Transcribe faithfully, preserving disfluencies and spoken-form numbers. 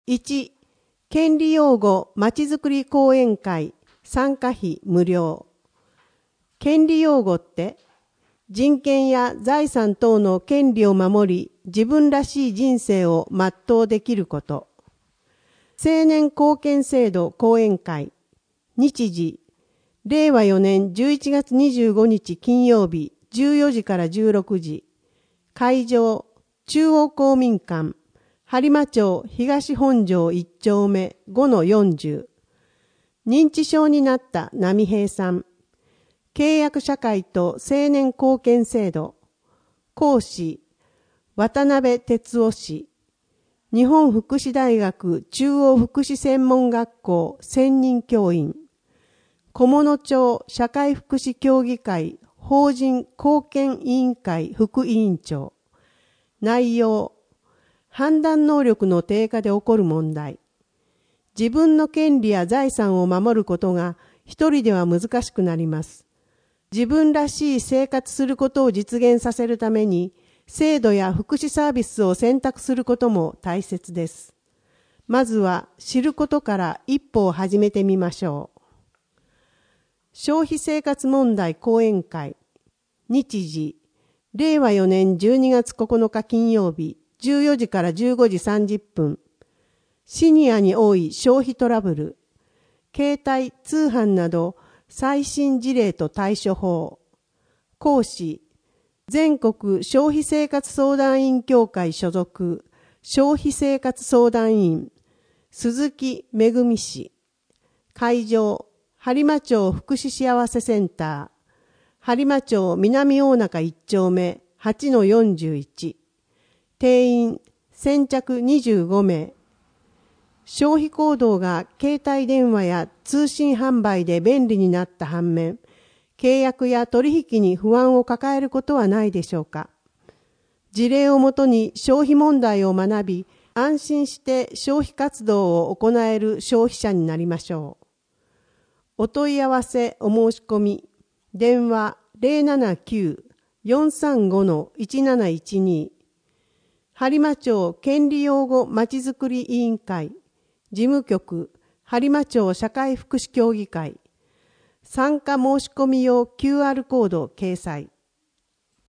いち、権利擁護まちづくり講演会参加費無料。権利擁護って人権や財産等の権利を守り、自分らしい人生を全うできること。青年貢献制度講演会。日時、れいわよねんじゅういちがつにじゅうごにち金曜日じゅうよじからじゅうろくじ。会場、中央公民館、播磨町東本庄いっちょうめ ごのよんじゅう。認知症になった波平さん。契約社会と青年貢献制度。講師、渡辺哲夫氏。日本福祉大学中央福祉専門学校専任教員。菰野町社会福祉協議会法人貢献委員会副委員長。内容、判断能力の低下で起こる問題。自分の権利や財産を守ることが一人では難しくなります。自分らしい生活することを実現させるために、制度や福祉サービスを選択することも大切です。まずは知ることから一歩を始めてみましょう。消費生活問題講演会。日時、れいわよねんじゅうにがつここのか金曜日じゅうよじからじゅうごじさんじゅっぷん。シニアに多い消費トラブル。携帯、通販など最新事例と対処法。講師、全国消費生活相談員協会所属消費生活相談員鈴木めぐみ氏。会場、播磨町福祉幸せセンター、播磨町南大中いっちょうめ はちのよんじゅういち。定員先着にじゅうごめい。消費行動が携帯電話や通信販売で便利になった反面、契約や取引に不安を抱えることはないでしょうか。事例をもとに消費問題を学び、安心して消費活動を行える消費者になりましょう。お問い合わせお申し込み、電話 ゼロななきゅう よんさんご いちなないちに。播磨町権利擁護まちづくり委員会事務局播磨町社会福祉協議会。参加申し込み用 キューアール コード掲載。